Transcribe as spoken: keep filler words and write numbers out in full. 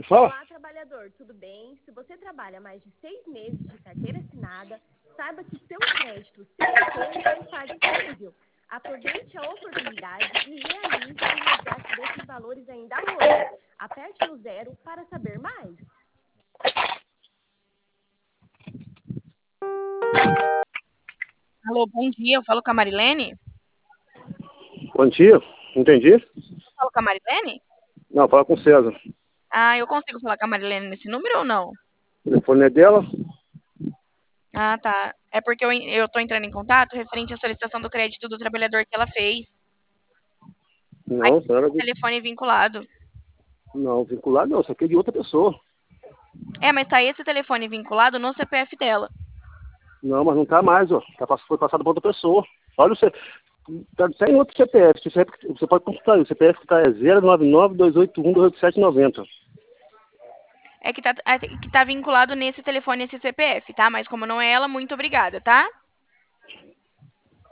Fala. Olá, trabalhador, tudo bem? Se você trabalha mais de seis meses de carteira assinada, saiba que seu crédito C L T já está disponível. Aproveite a oportunidade e realize o resgate desses valores ainda hoje. Aperte no zero para saber mais. Alô, bom dia. Eu falo com a Marilene? Bom dia. Entendi? Eu falo com a Marilene? Não, fala com o César. Ah, eu consigo falar com a Marilene nesse número ou não? O telefone é dela? Ah, tá. É porque eu, eu tô entrando em contato referente à solicitação do crédito do trabalhador que ela fez. Aí, Não, senhora. o telefone vinculado. Não, vinculado não, isso aqui é de outra pessoa. É, mas tá esse telefone vinculado no C P F dela. Não, mas não tá mais, ó. Tá, pass- foi passado para outra pessoa. Olha o C... Tá sem outro C P F. Você você pode consultar aí. O C P F que tá é zero nove nove, dois oito um, dois oito sete, nove zero. É que tá, é que tá vinculado nesse telefone, esse C P F, tá? Mas como não é ela, muito obrigada, tá?